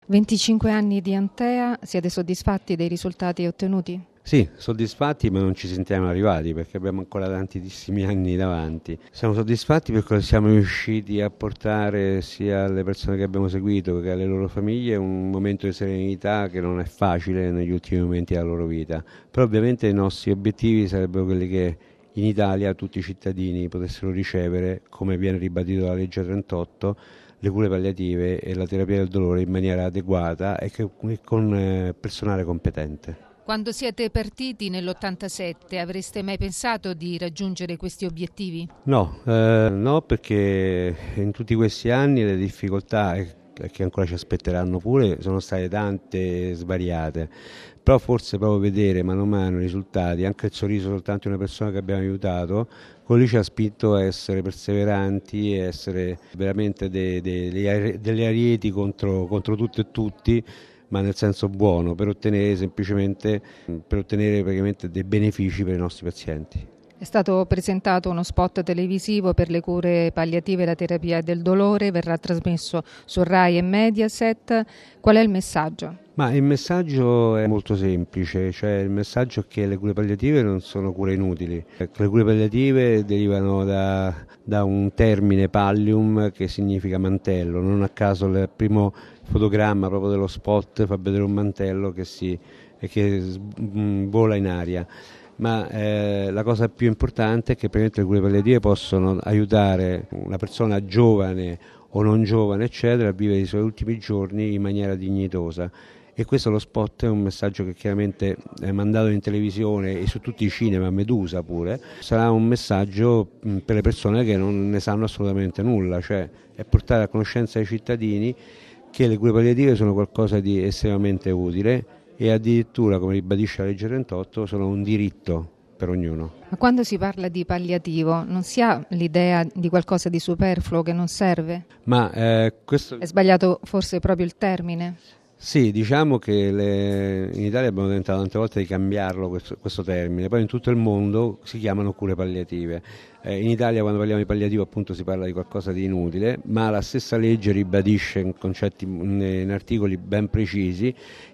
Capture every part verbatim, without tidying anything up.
venticinque anni di Antea, siete soddisfatti dei risultati ottenuti? Sì, soddisfatti, ma non ci sentiamo arrivati perché abbiamo ancora tantissimi anni davanti. Siamo soddisfatti perché siamo riusciti a portare sia alle persone che abbiamo seguito che alle loro famiglie un momento di serenità che non è facile negli ultimi momenti della loro vita. Però ovviamente i nostri obiettivi sarebbero quelli che in Italia tutti i cittadini potessero ricevere, come viene ribadito dalla legge trentotto, le cure palliative e la terapia del dolore in maniera adeguata e che, con eh, personale competente. Quando siete partiti nell'ottantasette avreste mai pensato di raggiungere questi obiettivi? No, eh, no, perché in tutti questi anni le difficoltà che ancora ci aspetteranno pure sono state tante e svariate, però forse proprio vedere mano a mano i risultati, anche il sorriso soltanto di una persona che abbiamo aiutato, quello lì ci ha spinto a essere perseveranti e essere veramente de, de, delle arieti contro, contro tutto e tutti, ma nel senso buono, per ottenere semplicemente per ottenere praticamente dei benefici per i nostri pazienti. È stato presentato uno spot televisivo per le cure palliative e la terapia del dolore, verrà trasmesso su Rai e Mediaset. Qual è il messaggio? Ma il messaggio è molto semplice, cioè il messaggio è che le cure palliative non sono cure inutili. Le cure palliative derivano da, da un termine pallium che significa mantello, non a caso il primo fotogramma proprio dello spot fa vedere un mantello che, si, che vola in aria. Ma eh, la cosa più importante è che le cure palliative possono aiutare una persona giovane o non giovane, eccetera, a vivere i suoi ultimi giorni in maniera dignitosa. E questo lo spot è un messaggio che chiaramente è mandato in televisione e su tutti i cinema, Medusa pure, sarà un messaggio per le persone che non ne sanno assolutamente nulla, cioè è portare a conoscenza ai cittadini che le cure palliative sono qualcosa di estremamente utile e addirittura, come ribadisce la legge trentotto, sono un diritto per ognuno. Ma quando si parla di palliativo non si ha l'idea di qualcosa di superfluo che non serve? Ma eh, questo... È sbagliato forse proprio il termine? Sì, diciamo che le... in Italia abbiamo tentato tante volte di cambiarlo questo, questo termine, poi in tutto il mondo si chiamano cure palliative. Eh, in Italia quando parliamo di palliativo appunto si parla di qualcosa di inutile, ma la stessa legge ribadisce in concetti, in, in articoli ben precisi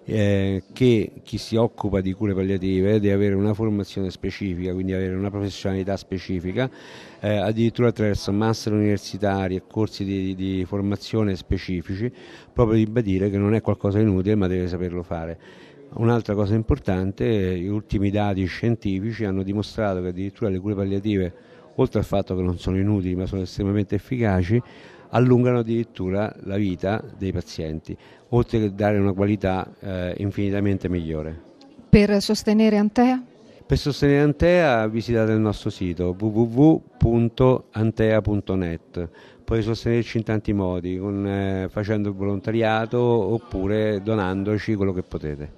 eh, che chi si occupa di cure palliative deve avere una formazione specifica, quindi avere una professionalità specifica, eh, addirittura attraverso master universitari e corsi di, di formazione specifici, proprio ribadire che non è qualcosa di inutile ma deve saperlo fare. Un'altra cosa importante, gli ultimi dati scientifici hanno dimostrato che addirittura le cure palliative, oltre al fatto che non sono inutili ma sono estremamente efficaci, allungano addirittura la vita dei pazienti, oltre che dare una qualità eh, infinitamente migliore. Per sostenere Antea? Per sostenere Antea visitate il nostro sito w w w punto antea punto net. Potete sostenerci in tanti modi, con, eh, facendo il volontariato oppure donandoci quello che potete.